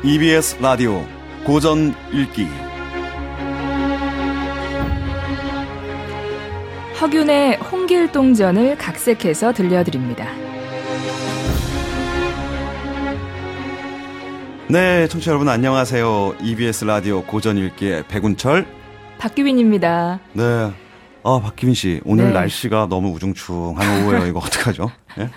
EBS 라디오 고전 읽기. 허균의 홍길동전을 각색해서 들려드립니다. 네, 청취자 여러분 안녕하세요. EBS 라디오 고전 읽기의 백운철, 박규빈입니다. 네. 박규빈 씨, 오늘 네. 날씨가 너무 우중충한 오후예요. 이거 어떡하죠? 네?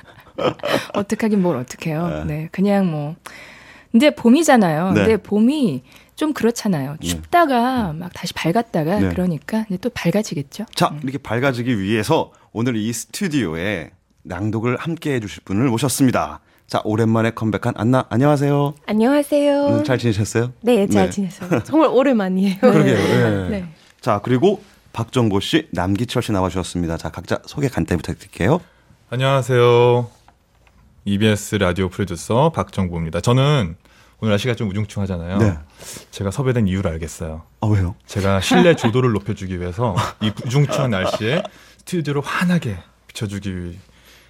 어떡하긴 뭘 어떡해요. 네, 그냥 뭐 이제 봄이잖아요. 네. 근데 봄이 좀 그렇잖아요. 춥다가 막 다시 밝았다가 네. 그러니까 이제 또 밝아지겠죠. 자, 이렇게 밝아지기 위해서 오늘 이 스튜디오에 낭독을 함께 해주실 분을 모셨습니다. 자, 오랜만에 컴백한 안나, 안녕하세요. 안녕하세요. 잘 지내셨어요? 네, 잘 지냈어요. 정말 오랜만이에요. 그러게요. 네. 네. 자, 그리고 박정보 씨, 남기철 씨 나와주셨습니다. 자, 각자 소개 간단히 부탁드릴게요. 안녕하세요. EBS 라디오 프로듀서 박정보입니다. 저는 오늘 날씨가 좀 우중충하잖아요. 네. 제가 섭외된 이유를 알겠어요. 왜요? 제가 실내 조도를 높여주기 위해서 이 우중충한 날씨에 스튜디오를 환하게 비춰주기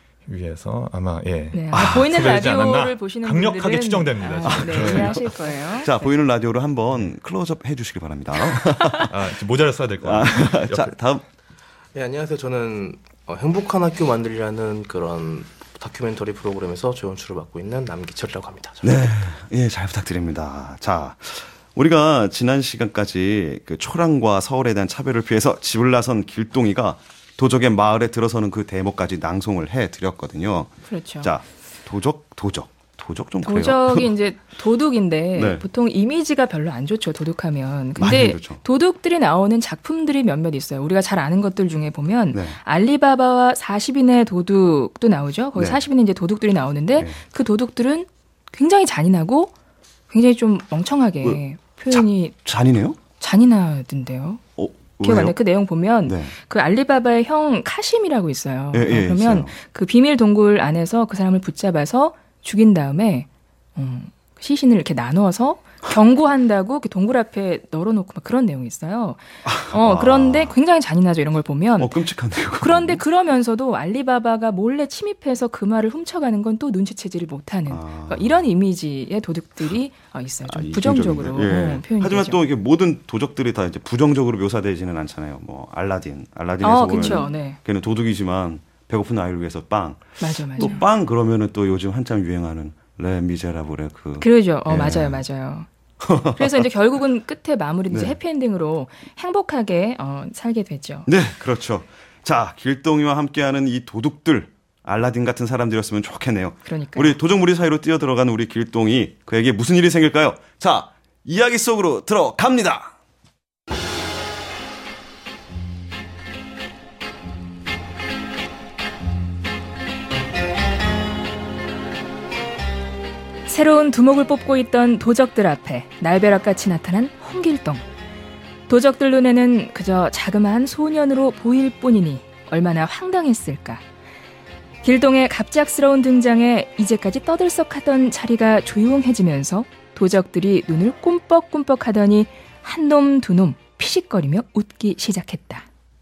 위해서 아마 네, 보이는 섭외되지 라디오를 않았나? 보시는 강력하게 분들은 추정됩니다. 네, 이해하실 거예요. 자, 보이는 라디오로 한번 클로즈업 해주시기 바랍니다. 모자를 써야 될 것 같아요. 자, 다음. 네, 안녕하세요. 저는 행복한 학교 만들이라는 그런 다큐멘터리 프로그램에서 조연출을 맡고 있는 남기철이라고 합니다. 네, 예, 잘 부탁드립니다. 자, 우리가 지난 시간까지 그 초랑과 서울에 대한 차별을 피해서 집을 나선 길동이가 도적의 마을에 들어서는 그 대목까지 낭송을 해드렸거든요. 그렇죠. 자, 도적 좀 그래요. 도적이 이제 도둑인데 네. 보통 이미지가 별로 안 좋죠. 도둑하면. 많이 근데 그렇죠. 도둑들이 나오는 작품들이 몇몇 있어요. 우리가 잘 아는 것들 중에 보면 네. 알리바바와 40인의 도둑도 나오죠. 거기 네. 40인의 이제 도둑들이 나오는데 네. 그 도둑들은 굉장히 잔인하고 굉장히 좀 멍청하게 표현이 잔인해요? 잔인하던데요. 기억 안 나요. 그 내용 보면 네. 그 알리바바의 형 카심이라고 있어요. 예, 예, 그러면 있어요. 그 비밀 동굴 안에서 그 사람을 붙잡아서 죽인 다음에 시신을 이렇게 나눠서 경고한다고 이렇게 동굴 앞에 널어놓고 막 그런 내용이 있어요. 그런데 굉장히 잔인하죠. 이런 걸 보면. 끔찍한데요. 그런데 그러면서도 알리바바가 몰래 침입해서 그 말을 훔쳐가는 건 또 눈치채지를 못하는 그러니까 이런 이미지의 도둑들이 있어요. 좀 부정적으로 표현이 하지만 되죠. 또 이게 모든 도적들이 다 이제 부정적으로 묘사되지는 않잖아요. 뭐 알라딘에서 그쵸, 보면 네. 걔는 도둑이지만 배고픈 아이를 위해서 빵. 맞아. 또 빵 그러면은 또 요즘 한참 유행하는 레 미제라블의 그러죠. 예. 맞아요. 그래서 이제 결국은 끝에 마무리는 이제 네. 해피엔딩으로 행복하게 살게 되죠. 네, 그렇죠. 자, 길동이와 함께하는 이 도둑들, 알라딘 같은 사람들이었으면 좋겠네요. 그러니까요. 우리 도적무리 사이로 뛰어들어간 우리 길동이 그에게 무슨 일이 생길까요? 자, 이야기 속으로 들어갑니다. 새로운 두목을 뽑고 있던 도적들 앞에 날벼락같이 나타난 홍길동. 도적들 눈에는 그저 자그마한 소년으로 보일 뿐이니 얼마나 황당했을까. 길동의 갑작스러운 등장에 이제까지 떠들썩하던 자리가 조용해지면서 도적들이 눈을 꼼뻑꼼뻑하더니 한 놈 두 놈 피식거리며 웃기 시작했다.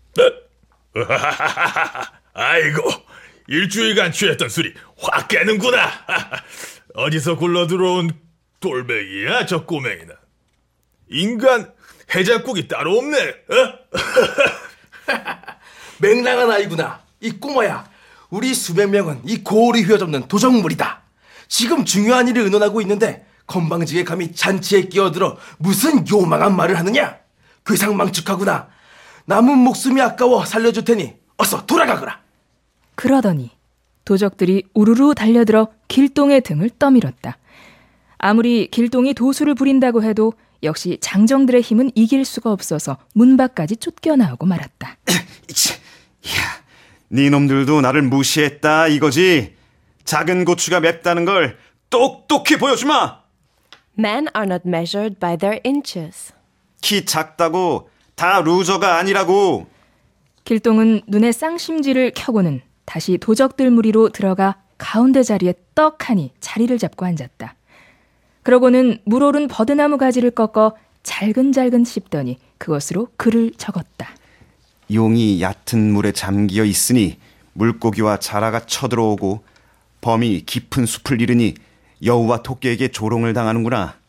아이고, 일주일간 취했던 술이 확 깨는구나. 어디서 굴러 들어온 돌멩이야, 저 꼬맹이는. 인간 해장국이 따로 없네. 맹랑한 아이구나. 이 꼬마야. 우리 수백 명은 이 고을이 휘어잡는 도적물이다. 지금 중요한 일을 의논하고 있는데 건방지게 감히 잔치에 끼어들어 무슨 요망한 말을 하느냐. 괴상망측하구나. 남은 목숨이 아까워 살려줄 테니 어서 돌아가거라. 그러더니 도적들이 우르르 달려들어 길동의 등을 떠밀었다. 아무리 길동이 도수를 부린다고 해도 역시 장정들의 힘은 이길 수가 없어서 문 밖까지 쫓겨나오고 말았다. 네 놈들도 나를 무시했다 이거지. 작은 고추가 맵다는 걸 똑똑히 보여주마. Men are not measured by their inches. 키 작다고 다 루저가 아니라고. 길동은 눈에 쌍심지를 켜고는 다시 도적들 무리로 들어가 가운데 자리에 떡하니 자리를 잡고 앉았다. 그러고는 물오른 버드나무 가지를 꺾어 잘근잘근 씹더니 그것으로 글을 적었다. 용이 얕은 물에 잠기어 있으니 물고기와 자라가 쳐들어오고 범이 깊은 숲을 이르니 여우와 토끼에게 조롱을 당하는구나.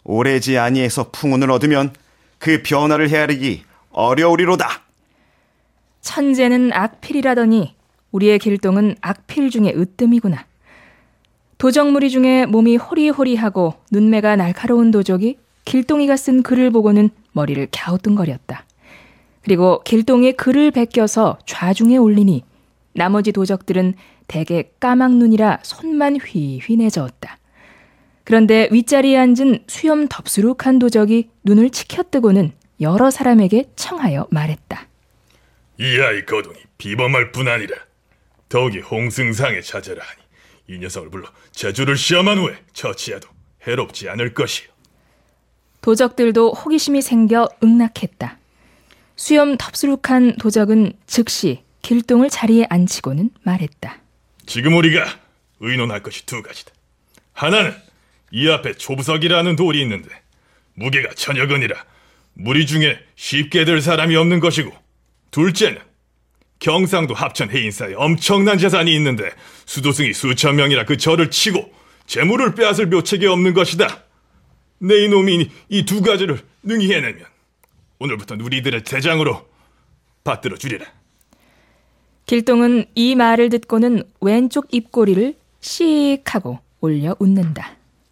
오래지 아니해서 풍운을 얻으면 그 변화를 헤아리기 어려우리로다. 천재는 악필이라더니 우리의 길동은 악필 중에 으뜸이구나. 도적무리 중에 몸이 호리호리하고 눈매가 날카로운 도적이 길동이가 쓴 글을 보고는 머리를 갸우뚱거렸다. 그리고 길동이의 글을 베껴서 좌중에 올리니 나머지 도적들은 대개 까막눈이라 손만 휘휘 내저었다. 그런데 윗자리에 앉은 수염 덥수룩한 도적이 눈을 치켜뜨고는 여러 사람에게 청하여 말했다. 이 아이 거동이 비범할 뿐 아니라 더욱이 홍승상에 찾아라 하니 이 녀석을 불러 재주를 시험한 후에 처치해도 해롭지 않을 것이요. 도적들도 호기심이 생겨 응낙했다. 수염 덥수룩한 도적은 즉시 길동을 자리에 앉히고는 말했다. 지금 우리가 의논할 것이 두 가지다. 하나는 이 앞에 조부석이라는 돌이 있는데 무게가 천여근이라 무리 중에 쉽게 들 사람이 없는 것이고, 둘째는 경상도 합천 해인사에 엄청난 재산이 있는데 수도승이 수천 명이라 그 절을 치고 재물을 빼앗을 묘책이 없는 것이다. 내 이놈이 이 두 가지를 능히 해내면 오늘부터 우리들의 대장으로 받들어 주리라. 길동은 이 말을 듣고는 왼쪽 입꼬리를 씩 하고 올려 웃는다.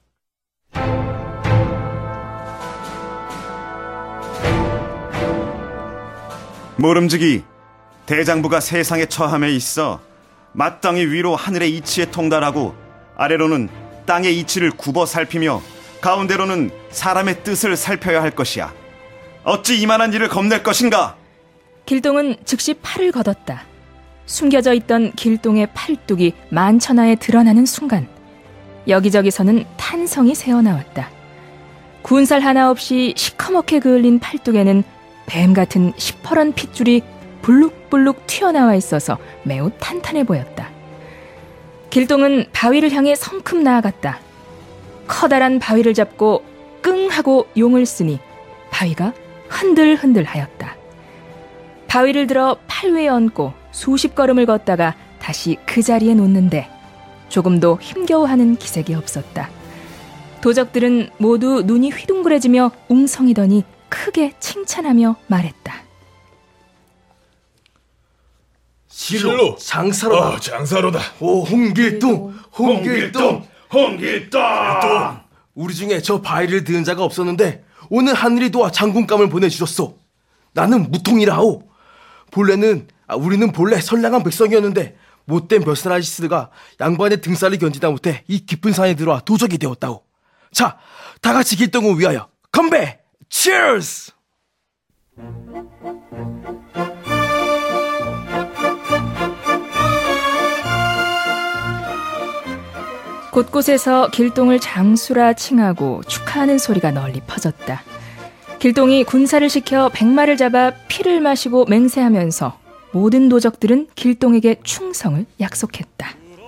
모름지기, 대장부가 세상의 처함에 있어 마땅히 위로 하늘의 이치에 통달하고 아래로는 땅의 이치를 굽어 살피며 가운데로는 사람의 뜻을 살펴야 할 것이야. 어찌 이만한 일을 겁낼 것인가? 길동은 즉시 팔을 걷었다. 숨겨져 있던 길동의 팔뚝이 만천하에 드러나는 순간 여기저기서는 탄성이 새어나왔다. 군살 하나 없이 시커멓게 그을린 팔뚝에는 뱀 같은 시퍼런 핏줄이 불룩불룩 튀어나와 있어서 매우 탄탄해 보였다. 길동은 바위를 향해 성큼 나아갔다. 커다란 바위를 잡고 끙 하고 용을 쓰니 바위가 흔들흔들 하였다. 바위를 들어 팔 위에 얹고 수십 걸음을 걷다가 다시 그 자리에 놓는데 조금도 힘겨워하는 기색이 없었다. 도적들은 모두 눈이 휘둥그레지며 웅성이더니 크게 칭찬하며 말했다. 실로 장사로다. 장사로다. 오, 홍길동. 홍길동. 우리 중에 저 바위를 드는 자가 없었는데 오늘 하늘이 도와 장군감을 보내주셨소. 나는 무통이라오. 우리는 본래 선량한 백성이었는데 못된 벼슬 아지스가 양반의 등살을 견디다 못해 이 깊은 산에 들어와 도적이 되었다오. 자, 다 같이 길동을 위하여 건배! 치얼스! 곳곳에서 길동을 장수라 칭하고 축하하는 소리가 널리 퍼졌다. 길동이 군사를 시켜 백마를 잡아 피를 마시고 맹세하면서 모든 도적들은 길동에게 충성을 약속했다.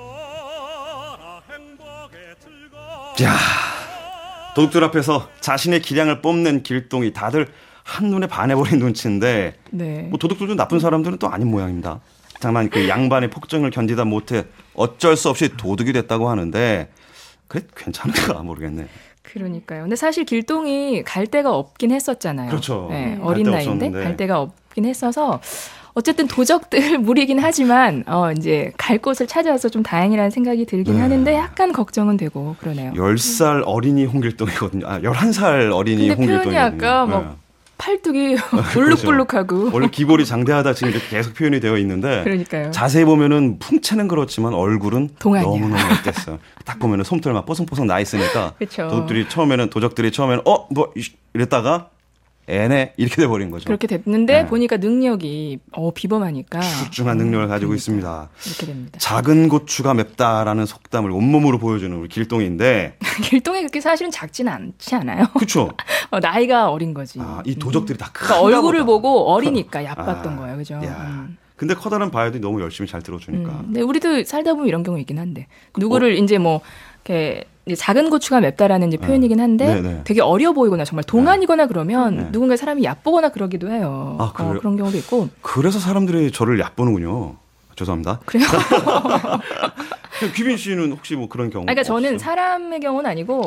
야, 도둑들 앞에서 자신의 기량을 뽐낸 길동이 다들 한눈에 반해버린 눈치인데 네. 뭐 도둑들도 나쁜 사람들은 또 아닌 모양입니다. 다만 그 양반의 폭정을 견디다 못해 어쩔 수 없이 도둑이 됐다고 하는데 그래 괜찮을까 모르겠네. 그러니까요. 근데 사실 길동이 갈 데가 없긴 했었잖아요. 그렇죠. 네, 어린 나이인데 없었는데. 갈 데가 없긴 했어서 어쨌든 도적들 무리긴 하지만 이제 갈 곳을 찾아서 좀 다행이라는 생각이 들긴 하는데 약간 걱정은 되고 그러네요. 10살 어린이 홍길동이거든요. 11살 어린이 근데 홍길동이거든요. 표현이 아까 막 팔뚝이 울룩불룩하고 원래 기볼이 장대하다 지금 이렇게 계속 표현이 되어 있는데 그러니까요. 자세히 보면은 풍채는 그렇지만 얼굴은 동안이야. 너무너무 어땠어요. 딱 보면은 솜털만 뽀송뽀송 나 있으니까 그쵸. 도적들이 처음에는 뭐 이랬다가 애네 이렇게 돼버린 거죠. 그렇게 됐는데 네. 보니까 능력이 비범하니까 출중한 능력을 가지고 있습니다. 이렇게 됩니다. 작은 고추가 맵다라는 속담을 온몸으로 보여주는 우리 길동인데 길동이 그렇게 사실은 작지는 않지 않아요? 그렇죠. 나이가 어린 거지. 이 도적들이 다 그러니까 큰가 얼굴을 보다. 보고 어리니까 얕봤던 거예요, 그죠? 야. 근데 커다란 바위들이 너무 열심히 잘 들어주니까. 근데 우리도 살다 보면 이런 경우 있긴 한데 누구를 이제 뭐 이렇게 이제 작은 고추가 맵다라는 이제 표현이긴 한데 네네. 되게 어려 보이거나 정말 동안이거나 그러면 네. 누군가 사람이 얕보거나 그러기도 해요. 아, 그래요? 그런 경우도 있고. 그래서 사람들이 저를 얕보는군요. 죄송합니다. 그래요? 귀빈 씨는 혹시 뭐 그런 경우? 그러니까 저는 없어요? 사람의 경우는 아니고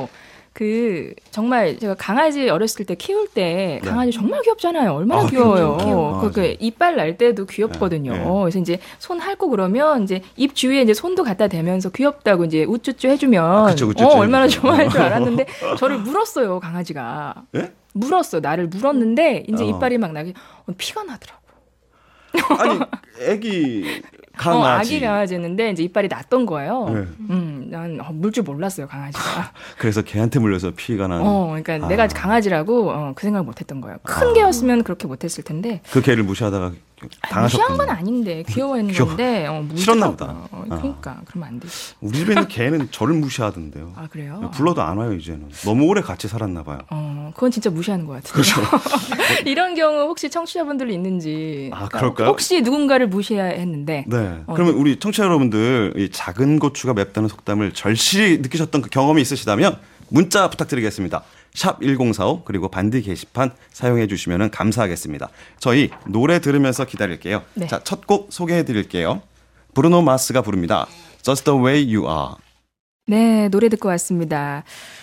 정말 제가 강아지 어렸을 때 키울 때 강아지 정말 귀엽잖아요. 얼마나 귀여워요. 그 이빨 날 때도 귀엽거든요. 그래서 이제 손 핥고 그러면 이제 입 주위에 이제 손도 갖다 대면서 귀엽다고 이제 우쭈쭈 해주면 얼마나 좋아할 줄 알았는데 저를 물었어요, 강아지가. 예? 물었어. 나를 물었는데 이제 이빨이 막 나게 피가 나더라고. 아니, 애기 강아지. 아기 강아지였는데 이제 이빨이 났던 거예요. 난 물 줄 몰랐어요, 강아지가. 그래서 걔한테 물려서 피가 나는. 그러니까 내가 강아지라고 그 생각을 못했던 거예요. 큰 개였으면 그렇게 못했을 텐데. 그 개를 무시하다가 당하셨군요. 무시한 건 아닌데 귀여워했는 건데 싫었나 보다. 그러니까 그러면 안 되지. 우리 집에 있는 개는 저를 무시하던데요. 아, 그래요? 불러도 안 와요, 이제는. 너무 오래 같이 살았나 봐요. 그건 진짜 무시하는 것 같아요. 그렇죠. 이런 경우 혹시 청취자분들 있는지. 그럴까요? 혹시 누군가를 무시해야 했는데. 네. 그러면 우리 청취자 여러분들 이 작은 고추가 맵다는 속담을 절실히 느끼셨던 그 경험이 있으시다면 문자 부탁드리겠습니다. 샵 1045 그리고 반디 게시판 사용해 주시면 감사하겠습니다. 저희 노래 들으면서 기다릴게요. 네. 자, 첫 곡 소개해 드릴게요. 브루노 마스가 부릅니다. Just the way you are. 네, 노래 듣고 왔습니다.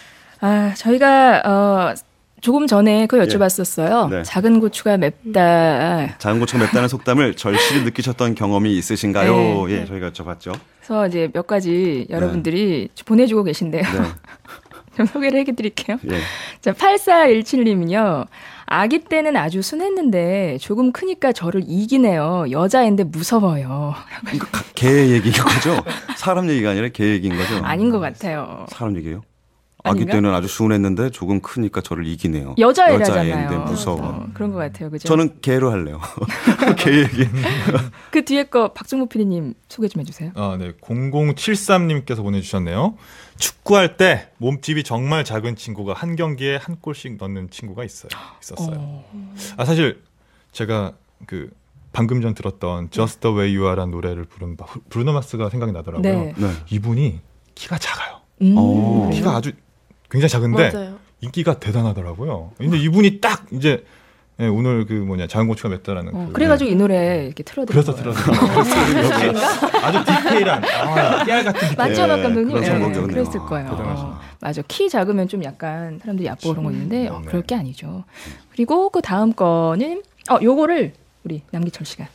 저희가 조금 전에 그걸 여쭤봤었어요. 네. 작은 고추가 맵다. 작은 고추가 맵다는 속담을 절실히 느끼셨던 경험이 있으신가요? 네. 예, 저희가 여쭤봤죠. 그래서 이제 몇 가지 여러분들이 보내주고 계신데요. 네. 좀 소개를 해드릴게요. 예. 자, 8417님은요. 아기 때는 아주 순했는데 조금 크니까 저를 이기네요. 여자인데 무서워요. 이거 개 얘기인 거죠? 사람 얘기가 아니라 개 얘기인 거죠? 아닌 것 같아요. 사람 얘기예요? 아닌가? 아기 때는 아주 순했는데 조금 크니까 저를 이기네요. 여자애라잖아요. 여자애인데 무서워. 그런 것 같아요. 그죠? 저는 개로 할래요. 개 얘기. 그 뒤에 거 박정모 PD님 소개 좀 해주세요. 네. 0073님께서 보내주셨네요. 축구할 때 몸집이 정말 작은 친구가 한 경기에 한 골씩 넣는 친구가 있었어요. 사실 제가 방금 전 들었던 Just the way you are라는 노래를 부른 브루노 마스가 생각이 나더라고요. 네. 네. 이분이 키가 작아요. 그래요? 키가 아주 굉장히 작은데 맞아요. 인기가 대단하더라고요. 근데 이분이 딱 이제 오늘 작은 고추가 맵다라는 그래가지고 이 노래 이렇게 틀어드린 그래서 거예요. 들어드렸어요. 아주 디테일한 깨알 같은 디테일. 맞죠, 박 감독님? 그런 선곡이었네요. 그랬을 거예요. 대단하시네. 맞아. 키 작으면 좀 약간 사람들이 얕보고 그런 거 있는데 네. 그럴 게 아니죠. 그리고 그 다음 거는 요거를 우리 남기철 씨가.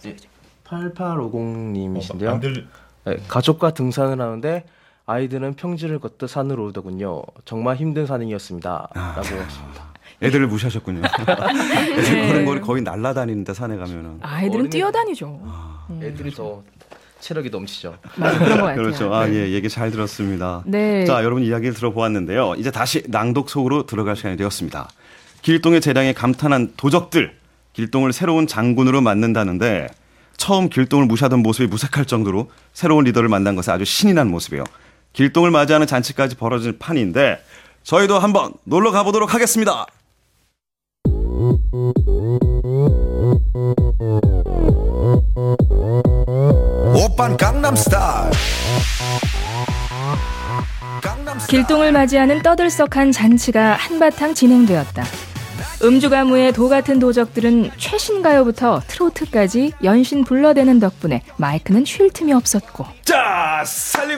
8850님이신데요. 안 들리... 네, 가족과 등산을 하는데 아이들은 평지를 걷듯 산으로 오르더군요. 정말 힘든 산행이었습니다. 라고 하십니다. 애들을 무시하셨군요. 애들 그런 거를 거의 날아다니는데 산에 가면은. 아이들은 뛰어다니죠. 애들이 더 체력이 넘치죠. 맞아, 그런 것 같아요. 그렇죠. 얘기 잘 들었습니다. 네. 자, 여러분 이야기를 들어보았는데요. 이제 다시 낭독 속으로 들어갈 시간이 되었습니다. 길동의 재량에 감탄한 도적들, 길동을 새로운 장군으로 만든다는데 처음 길동을 무시하던 모습이 무색할 정도로 새로운 리더를 만난 것에 아주 신이 난 모습이에요. 길동을 맞이하는 잔치까지 벌어질 판인데 저희도 한번 놀러 가보도록 하겠습니다. 오빤 강남스타일. 길동을 맞이하는 떠들썩한 잔치가 한바탕 진행되었다. 음주가무의 도 같은 도적들은 최신 가요부터 트로트까지 연신 불러대는 덕분에 마이크는 쉴 틈이 없었고. 자, 살리고.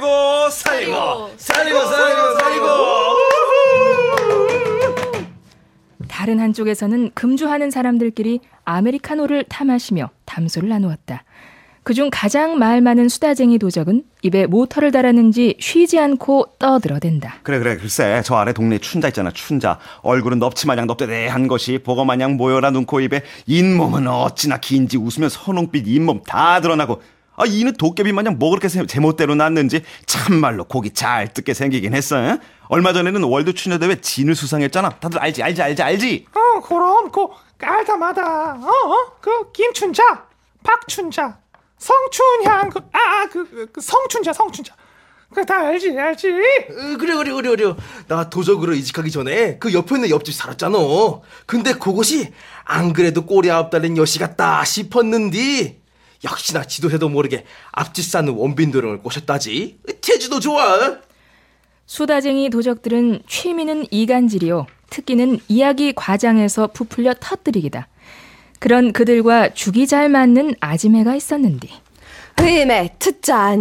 다른 한쪽에서는 금주하는 사람들끼리 아메리카노를 탐하시며 담소를 나누었다. 그중 가장 말 많은 수다쟁이 도적은 입에 모터를 달았는지 쉬지 않고 떠들어댄다. 그래 글쎄 저 아래 동네 춘자 있잖아. 춘자. 얼굴은 넙치마냥 넙대대한 것이 보거마냥 모여라 눈코 입에 잇몸은 어찌나 긴지 웃으면 선홍빛 잇몸 다 드러나고 이는 도깨비 마냥 뭐 그렇게 제멋대로 났는지 참말로 고기 잘 뜯게 생기긴 했어. 에? 얼마 전에는 월드 추녀대회 진을 수상했잖아. 다들 알지. 그럼 알다마다 그 김춘자, 박춘자, 성춘향 성춘자 그 다 알지. 그래. 나 도적으로 이직하기 전에 그 옆에 있는 옆집 살았잖아. 근데 그곳이 안 그래도 꼬리 9달린 여시 같다 싶었는디 역시나 지도새도 모르게 앞집 사는 원빈도령을 꼬셨다지. 태주도 좋아. 수다쟁이 도적들은 취미는 이간질이요. 특기는 이야기 과장해서 부풀려 터뜨리기다. 그런 그들과 죽이 잘 맞는 아지매가 있었는디. 음에 트자 아니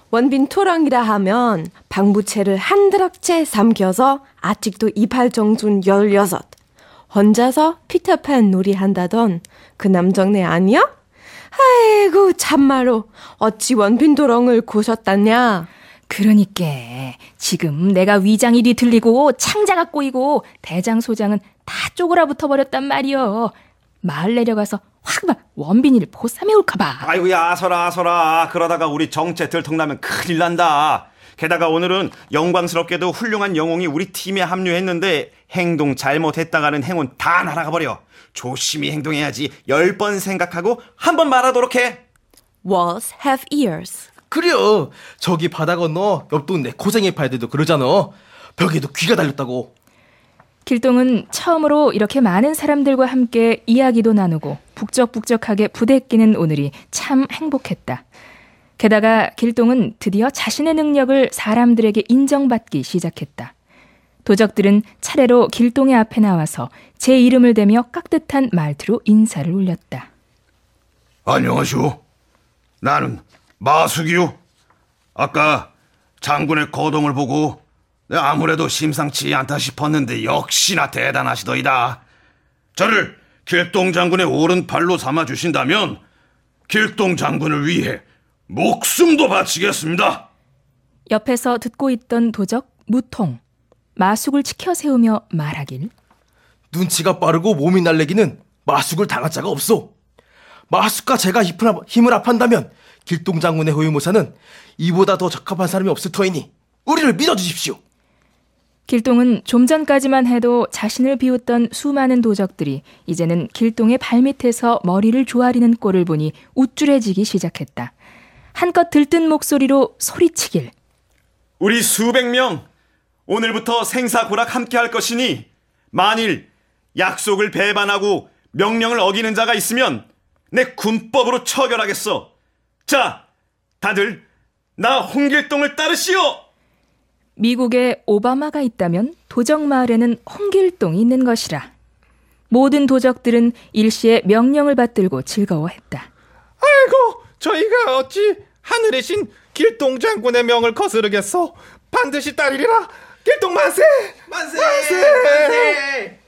원빈 토랑이라 하면 방부채를 한 드랍채 삼켜서 아직도 이팔 정순 16 혼자서 피터팬 놀이 한다던 그 남정네 아니야? 아이고 참말로 어찌 원빈 토랑을 고셨다냐. 그러니까 지금 내가 위장일이 들리고 창자가 꼬이고 대장 소장은 다 쪼그라붙어 버렸단 말이여. 마을 내려가서 확 원빈이를 보쌈해올까봐. 아이고야 아서라 그러다가 우리 정체 들통나면 큰일 난다. 게다가 오늘은 영광스럽게도 훌륭한 영웅이 우리 팀에 합류했는데 행동 잘못했다가는 행운 다 날아가버려. 조심히 행동해야지. 10번 생각하고 한 번 말하도록 해. Walls have ears. 그래요. 저기 바다 건너 옆 동네 고생이 팔들도 그러잖아. 벽에도 귀가 달렸다고. 길동은 처음으로 이렇게 많은 사람들과 함께 이야기도 나누고 북적북적하게 부대끼는 오늘이 참 행복했다. 게다가 길동은 드디어 자신의 능력을 사람들에게 인정받기 시작했다. 도적들은 차례로 길동의 앞에 나와서 제 이름을 대며 깍듯한 말투로 인사를 올렸다. 안녕하시오. 나는 마숙이요. 아까 장군의 거동을 보고 아무래도 심상치 않다 싶었는데 역시나 대단하시더이다. 저를 길동 장군의 오른팔로 삼아주신다면 길동 장군을 위해 목숨도 바치겠습니다. 옆에서 듣고 있던 도적 무통, 마숙을 치켜 세우며 말하길. 눈치가 빠르고 몸이 날래기는 마숙을 당할 자가 없소. 마숙과 제가 힘을 합한다면 길동 장군의 호위무사는 이보다 더 적합한 사람이 없을 터이니 우리를 믿어주십시오. 길동은 좀 전까지만 해도 자신을 비웃던 수많은 도적들이 이제는 길동의 발밑에서 머리를 조아리는 꼴을 보니 우쭐해지기 시작했다. 한껏 들뜬 목소리로 소리치길. 우리 수백 명 오늘부터 생사고락 함께 할 것이니 만일 약속을 배반하고 명령을 어기는 자가 있으면 내 군법으로 처결하겠어. 자, 다들 나 홍길동을 따르시오. 미국에 오바마가 있다면 도적마을에는 홍길동이 있는 것이라. 모든 도적들은 일시에 명령을 받들고 즐거워했다. 아이고 저희가 어찌 하늘의 신 길동 장군의 명을 거스르겠소. 반드시 따르리라. 길동 만세! 만세! 만세!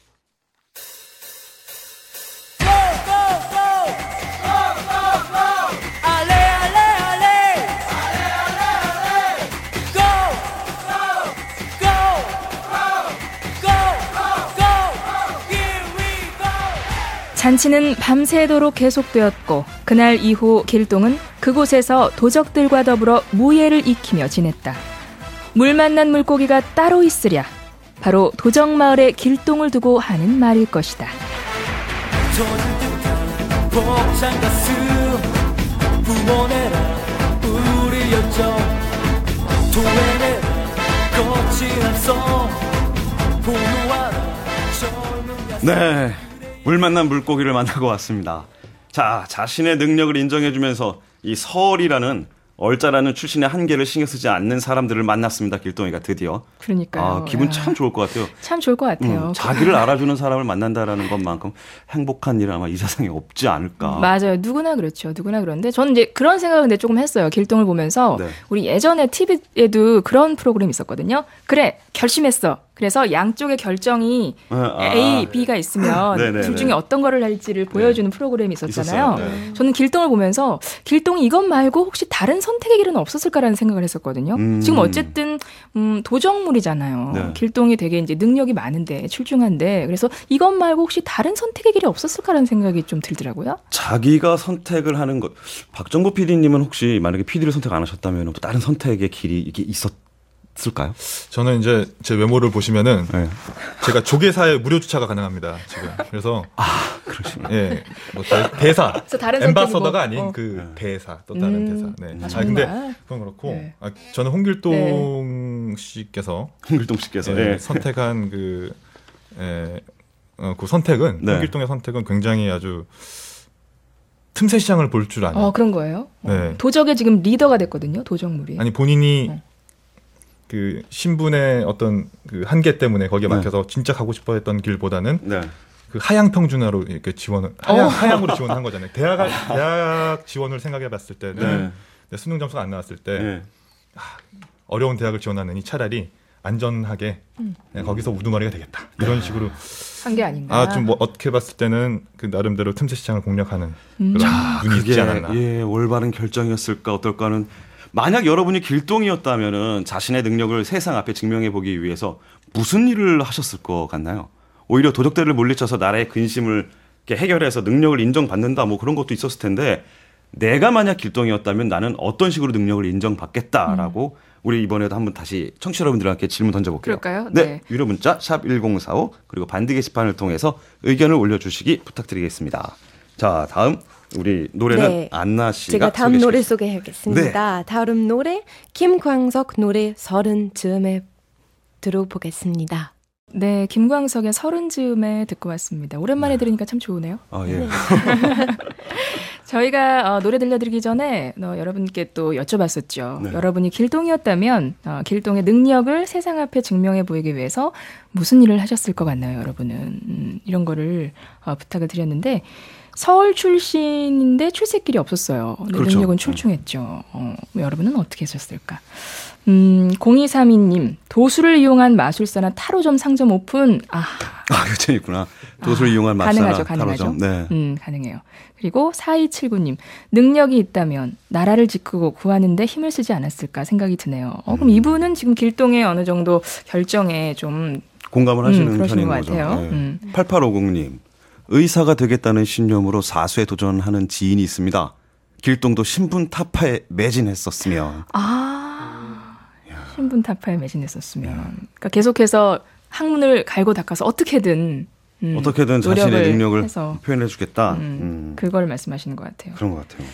잔치는 밤새도록 계속되었고 그날 이후 길동은 그곳에서 도적들과 더불어 무예를 익히며 지냈다. 물 만난 물고기가 따로 있으랴. 바로 도적마을의 길동을 두고 하는 말일 것이다. 벅찬 가슴 뿜어내라 우리 열정 토해내라 거친 함성 포효하라 젊은 가슴. 네, 물 만난 물고기를 만나고 왔습니다. 자, 자신의 능력을 인정해주면서 이 서얼이라는 얼짜라는 출신의 한계를 신경 쓰지 않는 사람들을 만났습니다. 길동이가 드디어. 그러니까요. 기분 야. 참 좋을 것 같아요. 참 좋을 것 같아요. 자기를 알아주는 사람을 만난다라는 것만큼 행복한 일은 아마 이 세상에 없지 않을까. 맞아요. 누구나 그렇죠. 누구나 그런데 저는 이제 그런 생각을 근데 조금 했어요. 길동을 보면서 네. 우리 예전에 TV에도 그런 프로그램이 있었거든요. 그래, 결심했어. 그래서 양쪽의 결정이 A, B가 있으면 네네네. 둘 중에 어떤 거를 할지를 보여주는 프로그램이 있었잖아요. 있었어요. 네. 저는 길동을 보면서 길동이 이것 말고 혹시 다른 선택의 길은 없었을까라는 생각을 했었거든요. 지금 어쨌든 도적물이잖아요. 네. 길동이 되게 이제 능력이 많은데 출중한데 그래서 이것 말고 혹시 다른 선택의 길이 없었을까라는 생각이 좀 들더라고요. 자기가 선택을 하는 것. 박정보 PD님은 혹시 만약에 PD를 선택 안 하셨다면 또 다른 선택의 길이 이게 있었을까요? 저는 이제 제 메모를 보시면은 네. 제가 조계사에 무료 주차가 가능합니다. 지금. 그래서 그러시면. 예, 뭐 대사, 그래서 다른 엠바서더가 선택이고. 아닌 그 대사, 또 다른 대사. 네. 정말? 근데 그건 그렇고 네. 저는 홍길동 씨께서 홍길동 씨께서 예, 선택한 그 선택은 네. 홍길동의 선택은 굉장히 아주 틈새 시장을 볼 줄 아는. 그런 거예요? 네. 도적의 지금 리더가 됐거든요. 도적물이. 아니 본인이 그 신분의 어떤 그 한계 때문에 거기에 막혀서 진짜 가고 싶어했던 길보다는 네. 그 하향 평준화로 이렇게 지원을 하향으로 지원한 거잖아요. 대학 지원을 생각해봤을 때는 수능 점수가 안 나왔을 때 네. 어려운 대학을 지원하느니 차라리 안전하게 거기서 우두머리가 되겠다. 이런 식으로 한 게 아닌가. 좀 뭐 어떻게 봤을 때는 그 나름대로 틈새 시장을 공략하는 그런 눈이 있지 않았나. 예, 올바른 결정이었을까 어떨까는 만약 여러분이 길동이었다면은 자신의 능력을 세상 앞에 증명해 보기 위해서 무슨 일을 하셨을 것 같나요? 오히려 도적들을 물리쳐서 나라의 근심을 이렇게 해결해서 능력을 인정받는다 뭐 그런 것도 있었을 텐데 내가 만약 길동이었다면 나는 어떤 식으로 능력을 인정받겠다라고 우리 이번에도 한번 다시 청취자 여러분들께 질문 던져볼게요. 그럴까요? 네. 네. 유료 문자 샵 1045 그리고 반디 게시판을 통해서 의견을 올려주시기 부탁드리겠습니다. 자, 다음 우리 노래는 네. 안나 씨가 제가 다음 노래 소개해주시겠습니다. 소개하겠습니다. 다음 노래 김광석 노래 30즈음에 들어보겠습니다. 네, 김광석의 30즈음에 듣고 왔습니다. 오랜만에 들으니까 참 좋으네요. 아, 예. 저희가 노래 들려드리기 전에 여러분께 또 여쭤봤었죠. 네. 여러분이 길동이었다면 길동의 능력을 세상 앞에 증명해 보이기 위해서 무슨 일을 하셨을 것 같나요, 여러분은? 이런 거를 부탁을 드렸는데 서울 출신인데 출세길이 없었어요. 근데 그렇죠. 능력은 출중했죠. 여러분은 어떻게 하셨을까? 0232님, 도수를 이용한 마술사나 타로점 상점 오픈. 그거 재밌구나. 도수를 이용한 마술사나 가능하죠. 타로점. 네. 가능해요. 그리고 4279님, 능력이 있다면 나라를 지키고 구하는데 힘을 쓰지 않았을까 생각이 드네요. 그럼 이분은 지금 길동의 어느 정도 결정에 좀 공감을 하시는 그러시는 편인 것 거죠. 같아요. 네. 8850님, 의사가 되겠다는 신념으로 사수에 도전하는 지인이 있습니다. 길동도 신분 타파에 매진했었으면. 신분 타파에 매진했었으면. 그러니까 계속해서 학문을 갈고 닦아서 어떻게든 자신의 능력을 해서. 표현해주겠다. 그걸 말씀하시는 것 같아요. 그런 것 같아요.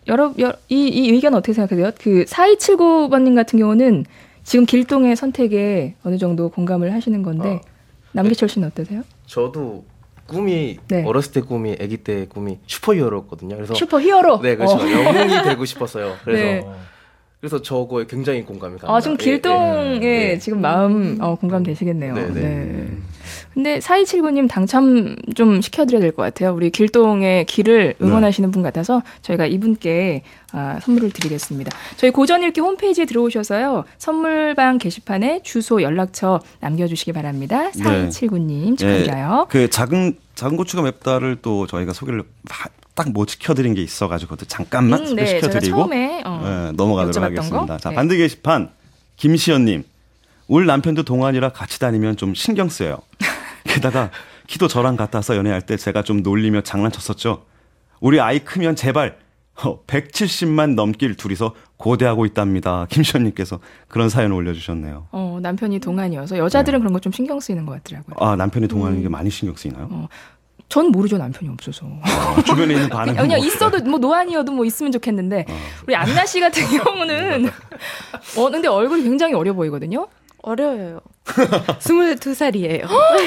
이 의견 어떻게 생각하세요? 그 4279번님 같은 경우는 지금 길동의 선택에 어느 정도 공감을 하시는 건데 남기철 씨는 어떠세요? 저도 꿈이 네. 어렸을 때 꿈이 아기 때 꿈이 슈퍼히어로였거든요. 그래서 슈퍼히어로. 네, 그렇죠. 영웅이 되고 싶었어요. 그래서 네. 그래서 저거에 굉장히 공감이 갑니다. 지금 길동에 예. 지금 마음 공감되시겠네요. 네, 네. 네. 근데 4279님 당첨 좀 시켜드려야 될 것 같아요. 우리 길동의 길을 응원하시는 분 같아서 저희가 이분께 선물을 드리겠습니다. 저희 고전읽기 홈페이지에 들어오셔서요. 선물방 게시판에 주소, 연락처 남겨주시기 바랍니다. 4279님 축하드려요. 그 작은 고추가 맵다를 또 저희가 소개를 딱 못 시켜드린 게 있어가지고 잠깐만 소개시켜드리고 제가 처음에 넘어가도록 여쭤봤던 하겠습니다. 거? 자, 네. 반대 게시판 김시연님, 우리 남편도 동안이라 같이 다니면 좀 신경 쓰여요. 게다가 키도 저랑 같아서 연애할 때 제가 좀 놀리며 장난쳤었죠. 우리 아이 크면 제발 170만 넘길 둘이서 고대하고 있답니다. 김시연님께서 그런 사연을 올려주셨네요. 남편이 동안이어서 여자들은 그런 거 좀 신경 쓰이는 것 같더라고요. 남편이 동안인 게 많이 신경 쓰이나요? 전 모르죠, 남편이 없어서. 주변에 있는 반응은 그냥 있어도 뭐 노안이어도 뭐 있으면 좋겠는데 우리 안나 씨 같은 경우는 근데 얼굴이 굉장히 어려 보이거든요. 어려요. 22살이에요.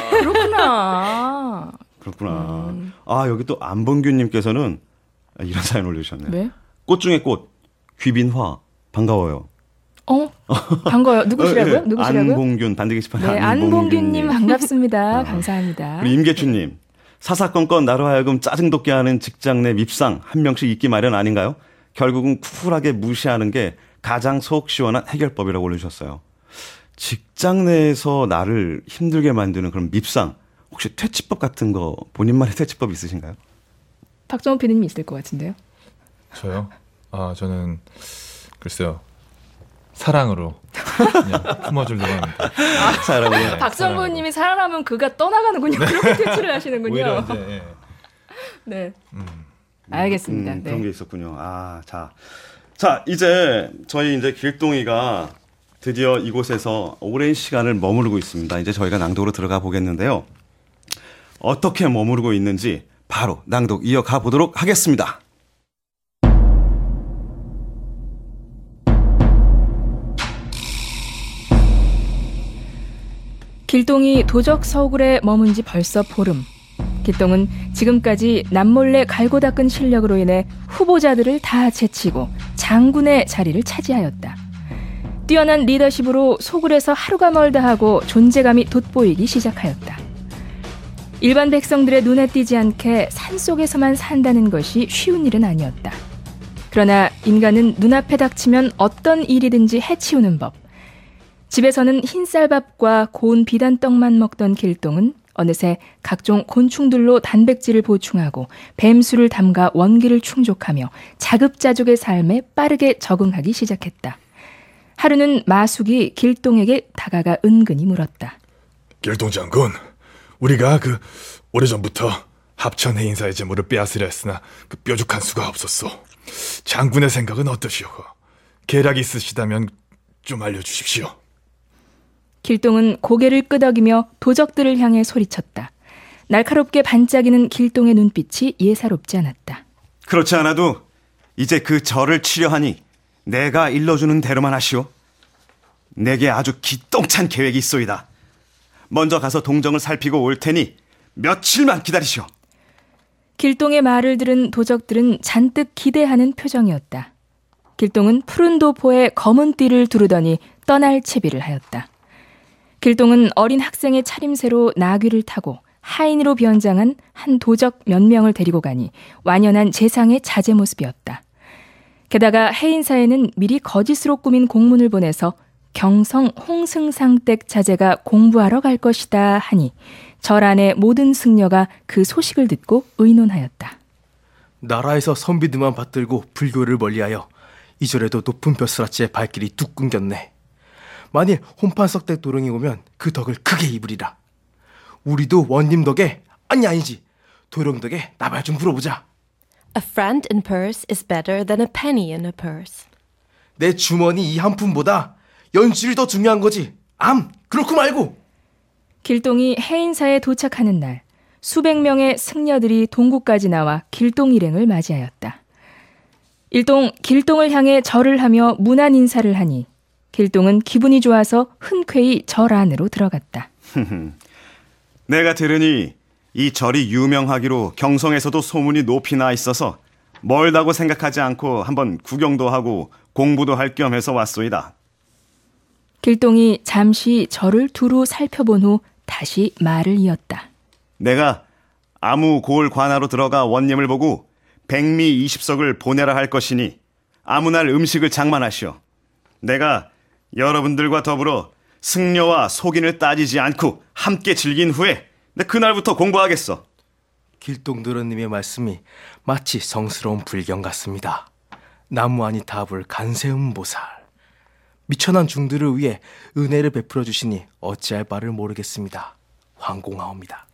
그렇구나. 여기 또 안봉규님께서는 이런 사연 올려주셨네요. 네? 꽃 중에 꽃, 귀빈화, 반가워요. 반가워요. 누구시라고요? 안봉균, 반대 게시판 네, 안봉균님 반갑습니다. 감사합니다. 그리고 임계춘님, 사사건건 나로 하여금 짜증 돋게 하는 직장 내 밉상 한 명씩 있기 마련 아닌가요? 결국은 쿨하게 무시하는 게 가장 속 시원한 해결법이라고 올려주셨어요. 직장 내에서 나를 힘들게 만드는 그런 밉상, 혹시 퇴치법 같은 거 본인만의 퇴치법 있으신가요? 박정호 PD님 있을 것 같은데요. 저요? 저는 글쎄요. 사랑으로 그냥 품어주려고 합니다. 사랑으로. 박정호님이 사랑하면 그가 떠나가는군요. 그렇게 퇴치를 하시는군요. 오히려 이제 네. 알겠습니다. 네. 그런 게 있었군요. 자, 이제 저희 이제 길동이가 드디어 이곳에서 오랜 시간을 머무르고 있습니다. 이제 저희가 낭독으로 들어가 보겠는데요. 어떻게 머무르고 있는지 바로 낭독 이어가 보도록 하겠습니다. 길동이 도적 서굴에 머문 지 벌써 보름. 길동은 지금까지 남몰래 갈고 닦은 실력으로 인해 후보자들을 다 제치고 장군의 자리를 차지하였다. 뛰어난 리더십으로 소굴에서 하루가 멀다 하고 존재감이 돋보이기 시작하였다. 일반 백성들의 눈에 띄지 않게 산속에서만 산다는 것이 쉬운 일은 아니었다. 그러나 인간은 눈앞에 닥치면 어떤 일이든지 해치우는 법. 집에서는 흰쌀밥과 고운 비단떡만 먹던 길동은 어느새 각종 곤충들로 단백질을 보충하고 뱀수를 담가 원기를 충족하며 자급자족의 삶에 빠르게 적응하기 시작했다. 하루는 마숙이 길동에게 다가가 은근히 물었다. 길동 장군, 우리가 오래전부터 합천 해인사의 재물을 빼앗으려 했으나 뾰족한 수가 없었소. 장군의 생각은 어떠시오? 계략이 있으시다면 좀 알려주십시오. 길동은 고개를 끄덕이며 도적들을 향해 소리쳤다. 날카롭게 반짝이는 길동의 눈빛이 예사롭지 않았다. 그렇지 않아도 이제 그 절을 치려 하니 내가 일러주는 대로만 하시오. 내게 아주 기똥찬 계획이 있소이다. 먼저 가서 동정을 살피고 올 테니 며칠만 기다리시오. 길동의 말을 들은 도적들은 잔뜩 기대하는 표정이었다. 길동은 푸른 도포에 검은 띠를 두르더니 떠날 채비를 하였다. 길동은 어린 학생의 차림새로 나귀를 타고 하인으로 변장한 한 도적 몇 명을 데리고 가니 완연한 재상의 자제 모습이었다. 게다가 해인사에는 미리 거짓으로 꾸민 공문을 보내서 경성 홍승상댁 자제가 공부하러 갈 것이다 하니 절 안의 모든 승려가 그 소식을 듣고 의논하였다. 나라에서 선비들만 받들고 불교를 멀리하여 이절에도 높은 벼슬아치의 발길이 뚝 끊겼네. 만일 혼판석댁 도령이 오면 그 덕을 크게 입으리라. 우리도 원님 덕에 아니지 도령 덕에 나발 좀 불어보자. A friend in purse is better than a penny in a purse. 내 주머니 이 한 푼보다 연줄이 더 중요한 거지. 그렇고 말고. 길동이 해인사에 도착하는 날 수백 명의 승려들이 동구까지 나와 길동 일행을 맞이하였다. 길동을 향해 절을 하며 문안 인사를 하니 길동은 기분이 좋아서 흔쾌히 절 안으로 들어갔다. 내가 들으니 이 절이 유명하기로 경성에서도 소문이 높이 나 있어서 멀다고 생각하지 않고 한번 구경도 하고 공부도 할 겸 해서 왔소이다. 길동이 잠시 절을 두루 살펴본 후 다시 말을 이었다. 내가 아무 고을 관하로 들어가 원님을 보고 백미 20석을 보내라 할 것이니 아무 날 음식을 장만하시오. 내가 여러분들과 더불어 승려와 속인을 따지지 않고 함께 즐긴 후에 그날부터 공부하겠어. 길동도련님의 말씀이 마치 성스러운 불경 같습니다. 나무아니 답을 간세음보살. 미천한 중들을 위해 은혜를 베풀어 주시니 어찌할 바를 모르겠습니다. 황공하옵니다.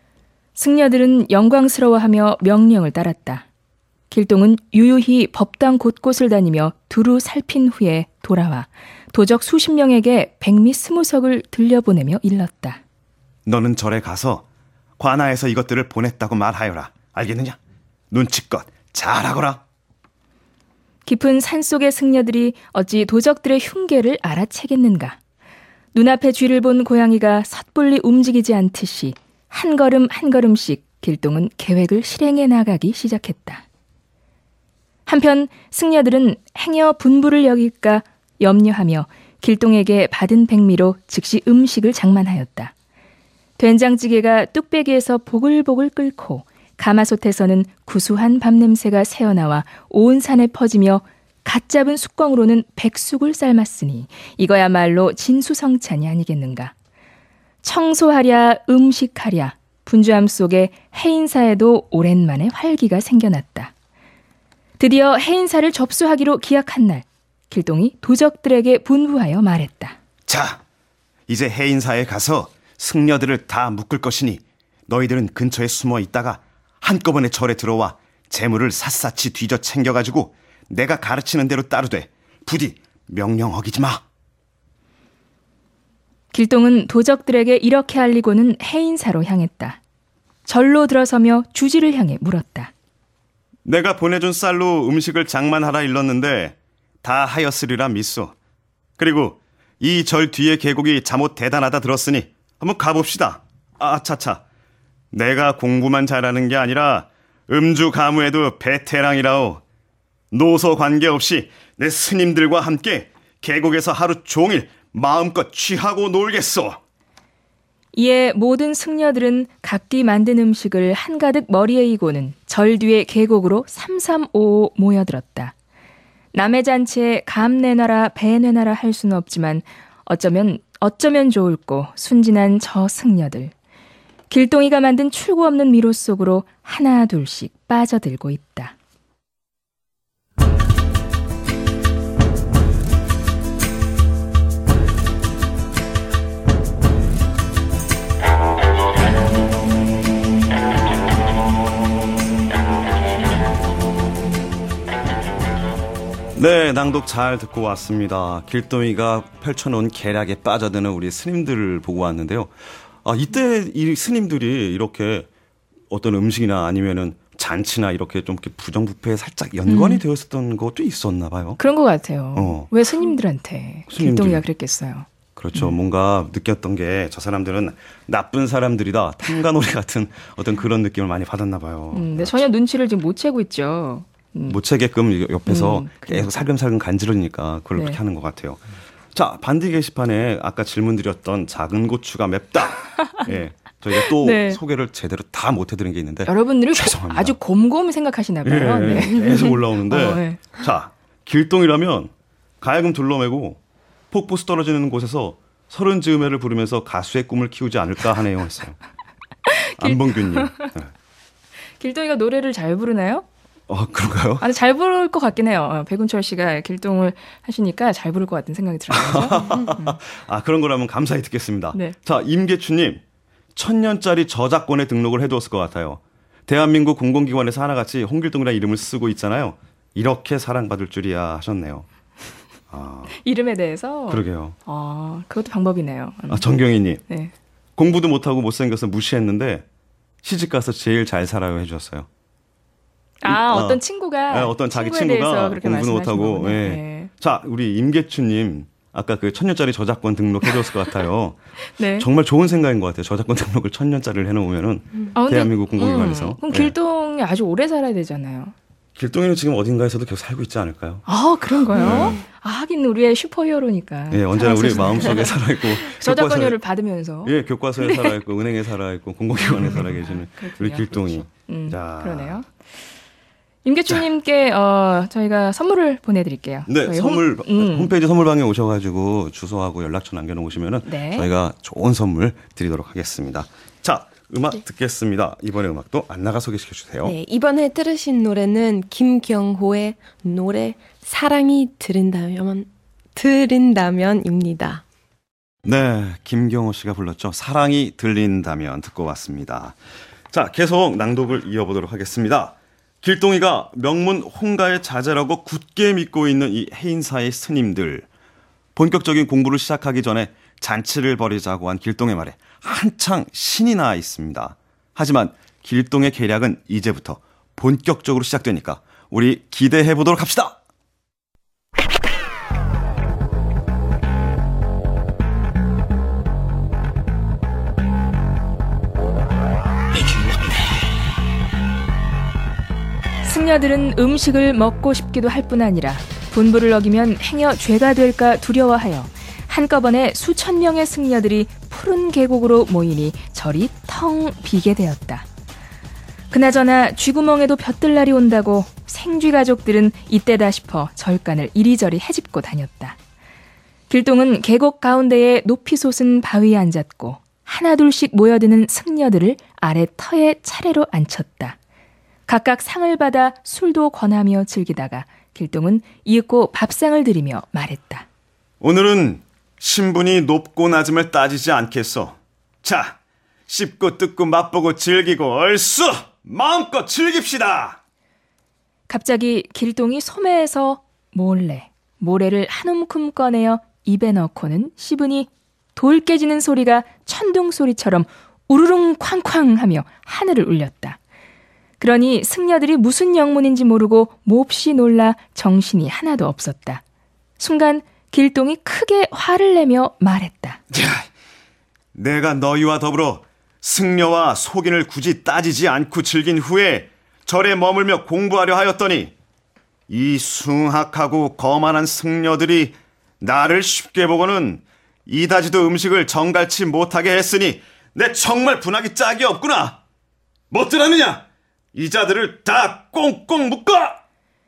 승려들은 영광스러워하며 명령을 따랐다. 길동은 유유히 법당 곳곳을 다니며 두루 살핀 후에 돌아와 도적 수십 명에게 백미 20석을 들려보내며 일렀다. 너는 절에 가서 관아에서 이것들을 보냈다고 말하여라. 알겠느냐? 눈치껏 잘하거라. 깊은 산속의 승려들이 어찌 도적들의 흉계를 알아채겠는가. 눈앞에 쥐를 본 고양이가 섣불리 움직이지 않듯이 한 걸음 한 걸음씩 길동은 계획을 실행해 나가기 시작했다. 한편 승려들은 행여 분부를 여길까 염려하며 길동에게 받은 백미로 즉시 음식을 장만하였다. 된장찌개가 뚝배기에서 보글보글 끓고 가마솥에서는 구수한 밥냄새가 새어나와 온 산에 퍼지며 갓 잡은 숯광으로는 백숙을 삶았으니 이거야말로 진수성찬이 아니겠는가. 청소하랴 음식하랴 분주함 속에 해인사에도 오랜만에 활기가 생겨났다. 드디어 해인사를 접수하기로 기약한 날 길동이 도적들에게 분부하여 말했다. 자, 이제 해인사에 가서 승려들을 다 묶을 것이니 너희들은 근처에 숨어 있다가 한꺼번에 절에 들어와 재물을 샅샅이 뒤져 챙겨가지고 내가 가르치는 대로 따르되 부디 명령 어기지 마. 길동은 도적들에게 이렇게 알리고는 해인사로 향했다. 절로 들어서며 주지를 향해 물었다. 내가 보내준 쌀로 음식을 장만하라 일렀는데 다 하였으리라 믿소. 그리고 이 절 뒤에 계곡이 잠옷 대단하다 들었으니 한번 가봅시다. 차차. 내가 공부만 잘하는 게 아니라 음주 가무에도 베테랑이라오. 노소 관계없이 내 스님들과 함께 계곡에서 하루 종일 마음껏 취하고 놀겠소. 이에 모든 승려들은 각기 만든 음식을 한가득 머리에 이고는 절 뒤의 계곡으로 삼삼오오 모여들었다. 남의 잔치에 감 내놔라 배 내놔라 할 수는 없지만 어쩌면 좋을꼬 순진한 저 승려들. 길동이가 만든 출구 없는 미로 속으로 하나 둘씩 빠져들고 있다. 네, 낭독 잘 듣고 왔습니다. 길동이가 펼쳐놓은 계략에 빠져드는 우리 스님들을 보고 왔는데요. 이때 이 스님들이 이렇게 어떤 음식이나 아니면은 잔치나 이렇게 좀 이렇게 부정부패에 살짝 연관이 되었었던 것도 있었나 봐요. 그런 것 같아요. 왜 스님들한테 길동이가 그랬겠어요. 그렇죠. 뭔가 느꼈던 게 저 사람들은 나쁜 사람들이다. 탕가놀이 같은 어떤 그런 느낌을 많이 받았나 봐요. 근데 전혀 눈치를 지금 못 채고 있죠. 못 채게끔 옆에서 계속 살금살금 간지러니까 그걸 그렇게 하는 것 같아요. 자, 반디 게시판에 아까 질문 드렸던 작은 고추가 맵다. 예. 저희가 또 소개를 제대로 다 못 해드린 게 있는데. 여러분들이 죄송합니다. 아주 곰곰이 생각하시나 봐요. 예, 계속 올라오는데. 자, 길동이라면 가야금 둘러매고 폭포수 떨어지는 곳에서 서른 즈음에를 부르면서 가수의 꿈을 키우지 않을까 하네요. 했어요. 안봉규님. 네. 길동이가 노래를 잘 부르나요? 그런가요? 아니, 잘 부를 것 같긴 해요. 백운철 씨가 길동을 하시니까 잘 부를 것 같은 생각이 들어요. 그런 거라면 감사히 듣겠습니다. 네. 자, 임계추님. 1000년짜리 저작권에 등록을 해두었을 것 같아요. 대한민국 공공기관에서 하나같이 홍길동이라는 이름을 쓰고 있잖아요. 이렇게 사랑받을 줄이야 하셨네요. 이름에 대해서? 그러게요. 그것도 방법이네요. 정경희님. 네. 공부도 못하고 못생겨서 무시했는데 시집가서 제일 잘 살아요 해주셨어요. 어떤 친구가 어떤 자기 친구가 공부도 못하고. 네. 자, 우리 임계추님 아까 그 1000년짜리 저작권 등록해줬을 것 같아요. 네. 정말 좋은 생각인 것 같아요. 저작권 등록을 1000년짜리를 해놓으면은 대한민국 공공기관에서. 그럼 길동이 아주 오래 살아야 되잖아요. 길동이는 지금 어딘가에서도 계속 살고 있지 않을까요? 그런가요? 네. 하긴 우리의 슈퍼히어로니까. 네, 언제나 우리 마음속에 살아있고. 저작권료를 받으면서. 예, 교과서에 살아있고, 은행에 살아있고, 공공기관에 살아 계시는 우리 길동이. 그렇죠. 자, 그러네요. 임계춘님께 저희가 선물을 보내드릴게요. 네, 선물 홈페이지 선물방에 오셔가지고 주소하고 연락처 남겨놓으시면은 저희가 좋은 선물 드리도록 하겠습니다. 자, 음악 듣겠습니다. 이번에 음악도 안나가 소개시켜 주세요. 네, 이번에 들으신 노래는 김경호의 노래 사랑이 들린다면입니다. 네, 김경호 씨가 불렀죠. 사랑이 들린다면 듣고 왔습니다. 자, 계속 낭독을 이어보도록 하겠습니다. 길동이가 명문 홍가의 자제라고 굳게 믿고 있는 이 해인사의 스님들. 본격적인 공부를 시작하기 전에 잔치를 벌이자고 한 길동의 말에 한창 신이 나 있습니다. 하지만 길동의 계략은 이제부터 본격적으로 시작되니까 우리 기대해 보도록 합시다. 승려들은 음식을 먹고 싶기도 할 뿐 아니라 분부를 어기면 행여 죄가 될까 두려워하여 한꺼번에 수천 명의 승려들이 푸른 계곡으로 모이니 절이 텅 비게 되었다. 그나저나 쥐구멍에도 볕들 날이 온다고 생쥐 가족들은 이때다 싶어 절간을 이리저리 헤집고 다녔다. 길동은 계곡 가운데에 높이 솟은 바위에 앉았고 하나둘씩 모여드는 승려들을 아래 터에 차례로 앉혔다. 각각 상을 받아 술도 권하며 즐기다가 길동은 이윽고 밥상을 들이며 말했다. 오늘은 신분이 높고 낮음을 따지지 않겠소. 자, 씹고 뜯고 맛보고 즐기고 얼쑤 마음껏 즐깁시다. 갑자기 길동이 소매에서 모래를 한 움큼 꺼내어 입에 넣고는 씹으니 돌 깨지는 소리가 천둥 소리처럼 우르릉 쾅쾅 하며 하늘을 울렸다. 그러니 승려들이 무슨 영문인지 모르고 몹시 놀라 정신이 하나도 없었다. 순간 길동이 크게 화를 내며 말했다. 내가 너희와 더불어 승려와 속인을 굳이 따지지 않고 즐긴 후에 절에 머물며 공부하려 하였더니 이 숭악하고 거만한 승려들이 나를 쉽게 보고는 이다지도 음식을 정갈치 못하게 했으니 내 정말 분하기 짝이 없구나. 못 들었느냐? 이 자들을 다 꽁꽁 묶어!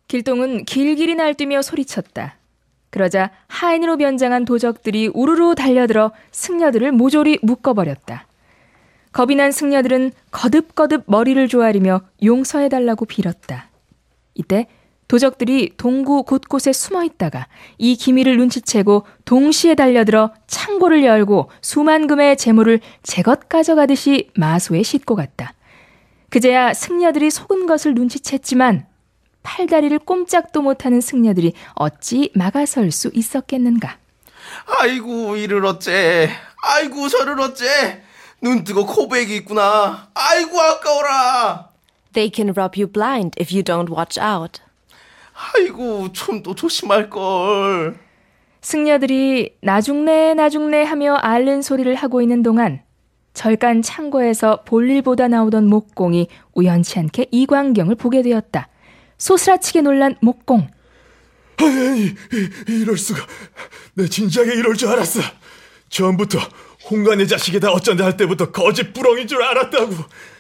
길동은 길길이 날뛰며 소리쳤다. 그러자 하인으로 변장한 도적들이 우르르 달려들어 승려들을 모조리 묶어버렸다. 겁이 난 승려들은 거듭거듭 머리를 조아리며 용서해달라고 빌었다. 이때 도적들이 동구 곳곳에 숨어있다가 이 기미를 눈치채고 동시에 달려들어 창고를 열고 수만 금의 재물을 제것 가져가듯이 마소에 싣고 갔다. 그제야 승려들이 속은 것을 눈치챘지만 팔다리를 꼼짝도 못하는 승려들이 어찌 막아설 수 있었겠는가. 아이고 이를 어째, 아이고 저를 어째, 눈 뜨고 코베기 있구나. 아이고 아까워라. They can rob you blind if you don't watch out. 아이고 좀 더 조심할걸. 승려들이 나중네 나중네 하며 앓는 소리를 하고 있는 동안 절간 창고에서 볼일보다 나오던 목공이 우연치 않게 이 광경을 보게 되었다. 소스라치게 놀란 목공. 아니, 이럴 수가. 내 진작에 이럴 줄 알았어. 처음부터 홍간의 자식이다 어쩐다 할 때부터 거짓 부렁인 줄 알았다고.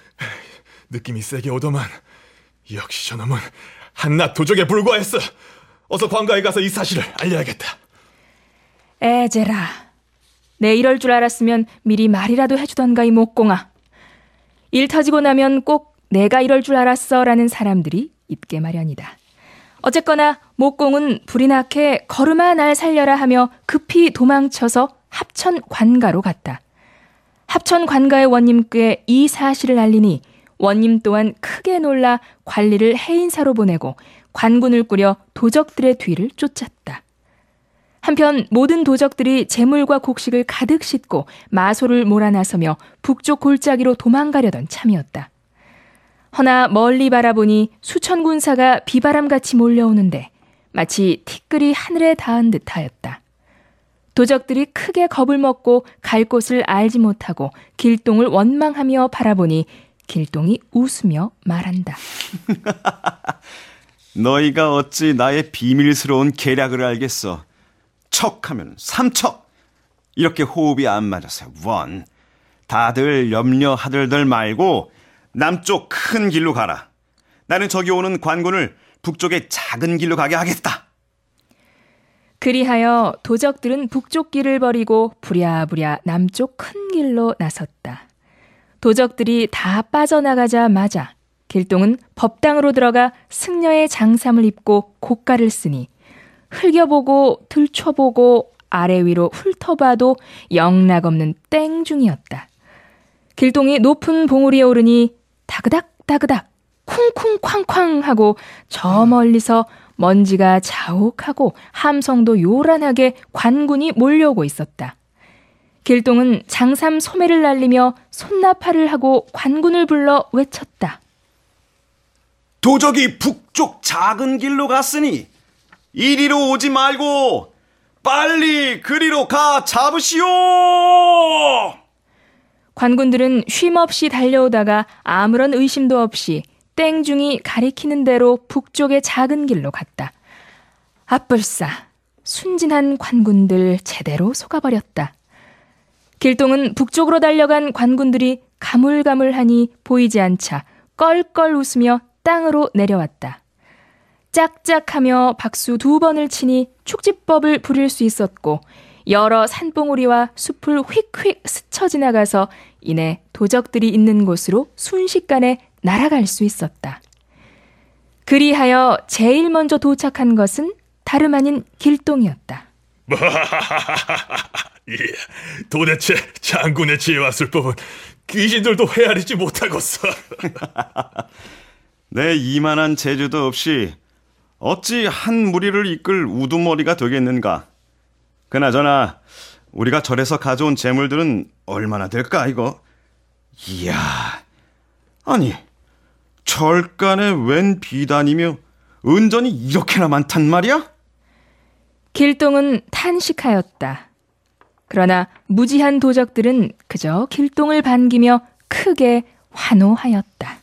느낌이 세게 오더만 역시 저놈은 한낱 도적에 불과했어. 어서 관가에 가서 이 사실을 알려야겠다. 에제라, 내 이럴 줄 알았으면 미리 말이라도 해주던가 이 목공아. 일 터지고 나면 꼭 내가 이럴 줄 알았어 라는 사람들이 있게 마련이다. 어쨌거나 목공은 불이 나게 걸음아 날 살려라 하며 급히 도망쳐서 합천 관가로 갔다. 합천 관가의 원님께 이 사실을 알리니 원님 또한 크게 놀라 관리를 해인사로 보내고 관군을 꾸려 도적들의 뒤를 쫓았다. 한편 모든 도적들이 재물과 곡식을 가득 싣고 마소를 몰아나서며 북쪽 골짜기로 도망가려던 참이었다. 허나 멀리 바라보니 수천 군사가 비바람같이 몰려오는데 마치 티끌이 하늘에 닿은 듯하였다. 도적들이 크게 겁을 먹고 갈 곳을 알지 못하고 길동을 원망하며 바라보니 길동이 웃으며 말한다. 너희가 어찌 나의 비밀스러운 계략을 알겠어. 척하면 삼척. 이렇게 호흡이 안 맞아서 원. 다들 염려하들들 말고 남쪽 큰 길로 가라. 나는 저기 오는 관군을 북쪽의 작은 길로 가게 하겠다. 그리하여 도적들은 북쪽 길을 버리고 부랴부랴 남쪽 큰 길로 나섰다. 도적들이 다 빠져나가자마자 길동은 법당으로 들어가 승려의 장삼을 입고 고가를 쓰니 흘겨보고 들춰보고 아래 위로 훑어봐도 영락없는 땡중이었다. 길동이 높은 봉우리에 오르니 다그닥 다그닥 쿵쿵 쾅쾅 하고 저 멀리서 먼지가 자욱하고 함성도 요란하게 관군이 몰려오고 있었다. 길동은 장삼 소매를 날리며 손나팔을 하고 관군을 불러 외쳤다. 도적이 북쪽 작은 길로 갔으니 이리로 오지 말고 빨리 그리로 가 잡으시오! 관군들은 쉼없이 달려오다가 아무런 의심도 없이 땡중이 가리키는 대로 북쪽의 작은 길로 갔다. 아뿔싸, 순진한 관군들 제대로 속아버렸다. 길동은 북쪽으로 달려간 관군들이 가물가물하니 보이지 않자 껄껄 웃으며 땅으로 내려왔다. 짝짝하며 박수 2번을 치니 축지법을 부릴 수 있었고 여러 산봉우리와 숲을 휙휙 스쳐 지나가서 이내 도적들이 있는 곳으로 순식간에 날아갈 수 있었다. 그리하여 제일 먼저 도착한 것은 다름 아닌 길동이었다. 예, 도대체 장군의 지혜와 술법은 귀신들도 헤아리지 못하겠어. 내 이만한 재주도 없이 어찌 한 무리를 이끌 우두머리가 되겠는가. 그나저나 우리가 절에서 가져온 재물들은 얼마나 될까 이거. 이야, 아니 절간에 웬 비단이며 은전이 이렇게나 많단 말이야? 길동은 탄식하였다. 그러나 무지한 도적들은 그저 길동을 반기며 크게 환호하였다.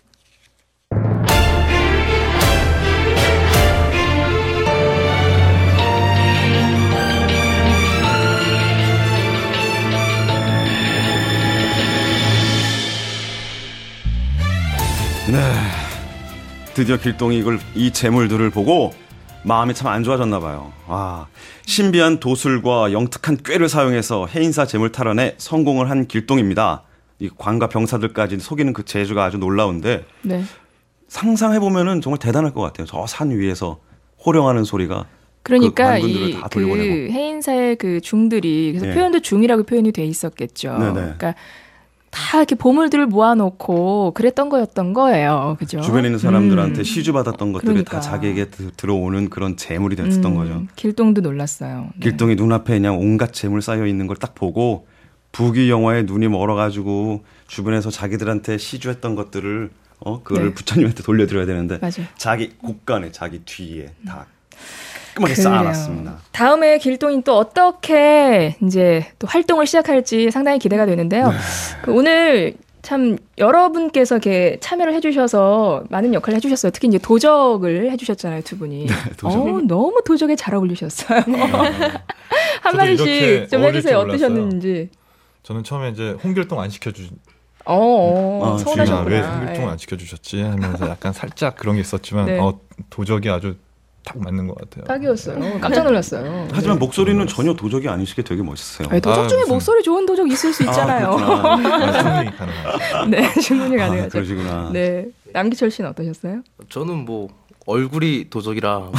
네, 드디어 길동이 이 재물들을 보고 마음이 참 안 좋아졌나 봐요. 신비한 도술과 영특한 꾀를 사용해서 해인사 재물 탈환에 성공을 한 길동입니다. 이 관과 병사들까지 속이는 그 재주가 아주 놀라운데 네. 상상해보면은 정말 대단할 것 같아요. 저 산 위에서 호령하는 소리가 그러니까 그 해인사의 그 중들이 그래서 네. 표현도 중이라고 표현이 돼 있었겠죠. 네네. 그러니까 다 이렇게 보물들을 모아놓고 그랬던 거였던 거예요. 그죠? 주변에 있는 사람들한테 시주받았던 것들이 그러니까. 다 자기에게 들어오는 그런 재물이 됐었던 거죠. 길동도 놀랐어요. 네. 길동이 눈앞에 그냥 온갖 재물 쌓여 있는 걸 딱 보고 부귀 영화에 눈이 멀어가지고 주변에서 자기들한테 시주했던 것들을 그거를 네. 부처님한테 돌려드려야 되는데 맞아요. 자기 곳간에 자기 뒤에 다 깔끔하게 쌓아놨습니다. 다음에 길동이 또 어떻게 이제 또 활동을 시작할지 상당히 기대가 되는데요. 그 오늘 참 여러분께서 이렇게 참여를 해주셔서 많은 역할을 해주셨어요. 특히 이제 도적을 해주셨잖아요, 두 분이. 도적. 너무 도적에 잘 어울리셨어요. 한 마디씩 좀 해주세요. 어떠셨는지. 저는 처음에 이제 홍길동 안 시켜주. 서운하셨구나. 왜 홍길동 안 시켜주셨지 하면서 약간 살짝 그런 게 있었지만 네. 도적이 아주 딱 맞는 것 같아요. 딱이었어요. 깜짝 놀랐어요. 하지만 목소리는 전혀 도적이 아니시게 되게 멋있어요. 아니, 도적 중에 무슨- 목소리 좋은 도적 있을 수 있잖아요. 충분히 가능하죠. 네, 충분히 가능하죠. 그러시구나. 네, 남기철 씨는 어떠셨어요? 저는 뭐 얼굴이 도적이라. 뭐.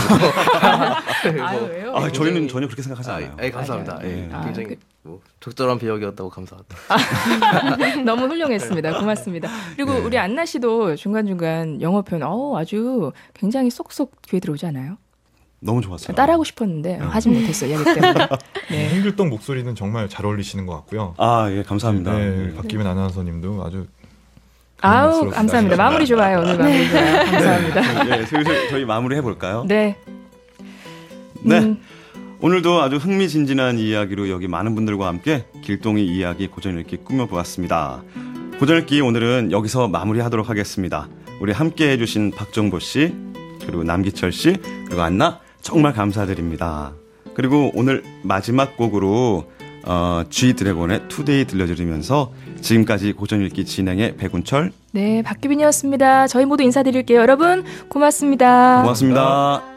왜요? 저희는 전혀 그렇게 생각하지 않아요. 감사합니다. 예. 굉장히 뭐 적절한 배역이었다고 감사합니다. 너무 훌륭했습니다. 고맙습니다. 그리고 우리 안나 씨도 중간중간 영어 표현 아주 굉장히 쏙쏙 귀에 들어오지 않아요? 너무 좋았어요. 따라하고 싶었는데 하지 못했어요. 이야기 때문에. 네. 홍길동 목소리는 정말 잘 어울리시는 것 같고요. 예, 감사합니다. 네, 박기민 아나운서님도 아주 아우, 감사합니다. 마무리 좋아요. 오늘 마무리 좋아요. 감사합니다. 네, 슬슬 저희 마무리 해볼까요? 네. 네. 오늘도 아주 흥미진진한 이야기로 여기 많은 분들과 함께 길동이 이야기 고전읽기 꾸며보았습니다. 고전읽기 오늘은 여기서 마무리하도록 하겠습니다. 우리 함께 해주신 박정보 씨, 그리고 남기철 씨, 그리고 안나 정말 감사드립니다. 그리고 오늘 마지막 곡으로 G-드래곤의 투데이 들려드리면서 지금까지 고전읽기 진행의 백운철, 네, 박규빈이었습니다. 저희 모두 인사드릴게요. 여러분, 고맙습니다. 고맙습니다.